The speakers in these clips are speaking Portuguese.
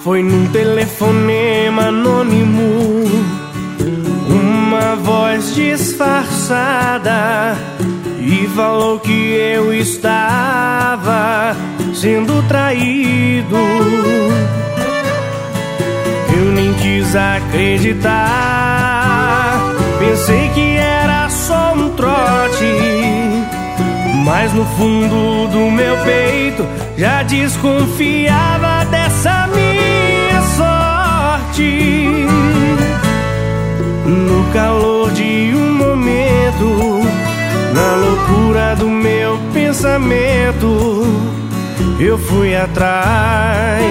Foi num telefonema anônimo, uma voz disfarçada, e falou que eu estava sendo traído. Eu nem quis acreditar, pensei que era só um trote, mas no fundo do meu peito já desconfiava dessa minha sorte. No calor de um momento, na loucura do meu pensamento, eu fui atrás,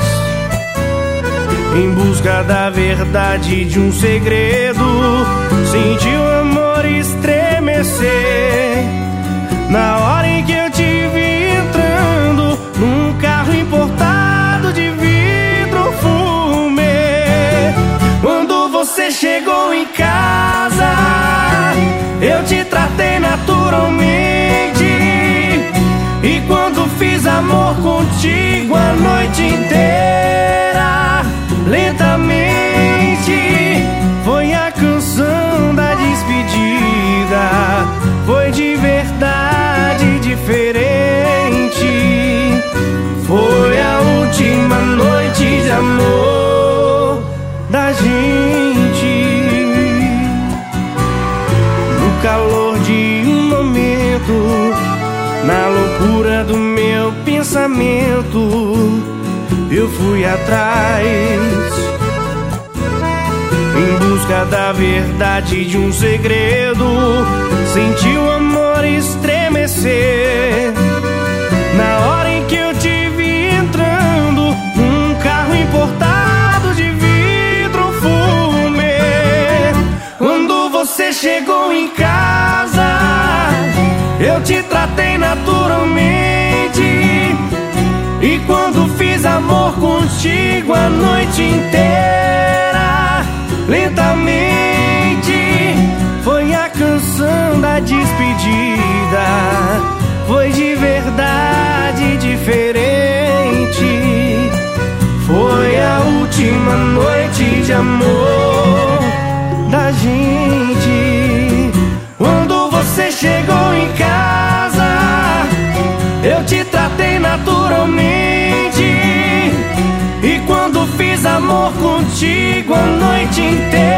em busca da verdade de um segredo. Senti o amor estremecer na hora em que eu te vi entrando num carro importado de vidro fumê. Quando você chegou em casa, eu te tratei naturalmente, e quando fiz amor contigo a noite inteira, lentamente, foi a canção da despedida. Foi de verdade diferente, foi a última noite de amor da gente. No calor de um momento, na loucura do meu pensamento, eu fui atrás, em busca da verdade de um segredo. Senti o amor estremecer na hora em que eu te vi entrando num carro importado de vidro fumê. Quando você chegou em casa, eu te tratei naturalmente, e quando fiz amor contigo a noite inteira, lentamente, foi a canção da despedida. Foi de verdade diferente, foi a última noite de amor da gente. Quando você chegou em casa, eu te tratei naturalmente, e quando fiz amor contigo a noite inteira,